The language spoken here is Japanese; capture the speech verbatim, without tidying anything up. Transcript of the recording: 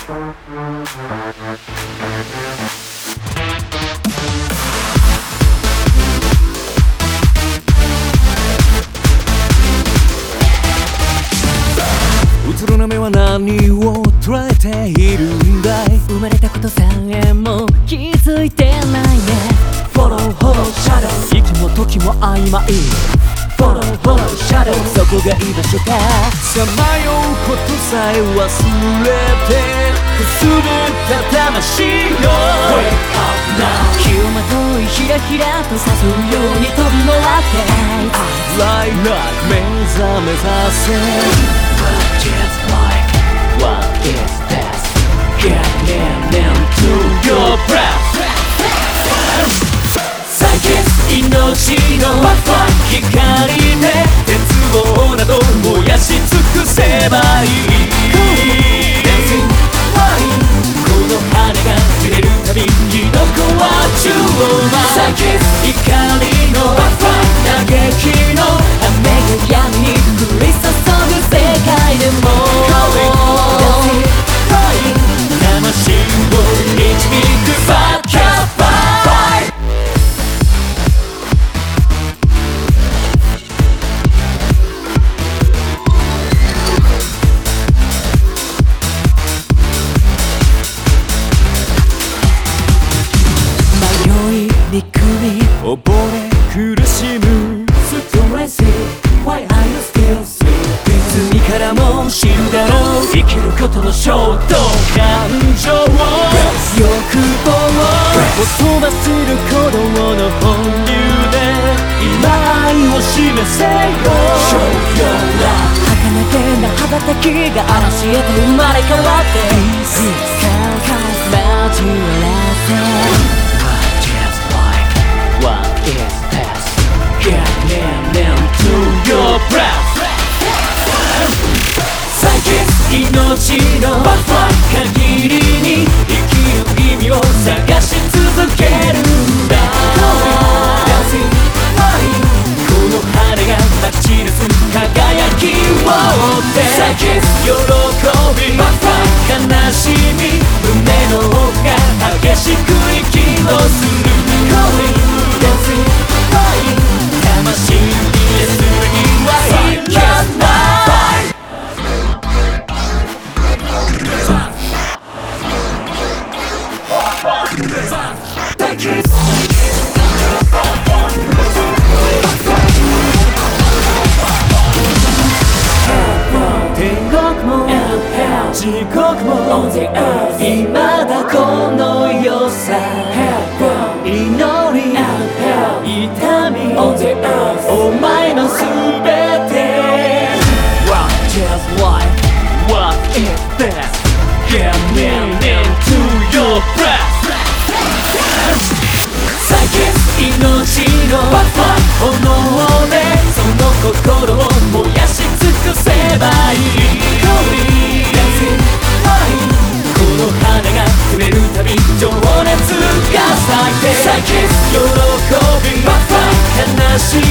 うつろな目は何を捉えているんだい。 生まれたことさえも気づいてないね。 Follow follow shadow 息も時も曖昧 Follow follow shadow そこが居場所か。 さまようことさえ忘れてくすぶった魂よ Wake up now 日をまといひらひらと誘うように飛び回って Fly like 目覚めさせ Just like what is this? Getting into your breath 再現命の光で絶望など燃やし尽くせばいい Dancing Flying この羽が揺れるたびにどこは宙を舞う再現光の嘆きの雨が闇に降り注ぐ世界でも Dancing Flying 魂を導くバッキャーファイびっくり溺れ苦しむストレス Why are you still sleeping 罪からも知るだろう生きることの衝動感情を欲望を飛ばせる鼓動の本流で今愛を示せよ Show your love 儚げな羽ばたきが嵐へと生まれ変わって Peace 交わらせ What is this? Getting into your breath 再現命の限りに生きる意味を探し続けるんだ Dancing Flying この羽がまき散らす輝きを追って再現喜び悲しみ胸の奥が激しく息をする Dancing Flying 魂にする意は知らない天国も地獄も未だこの良さ祈り痛みお前のすべて Wow, just like What is this? Getting into your breath 再現命の炎でその心を燃やし尽くせばいい Dancing Flying この花が触れるたび情熱が咲いて再現喜び悲し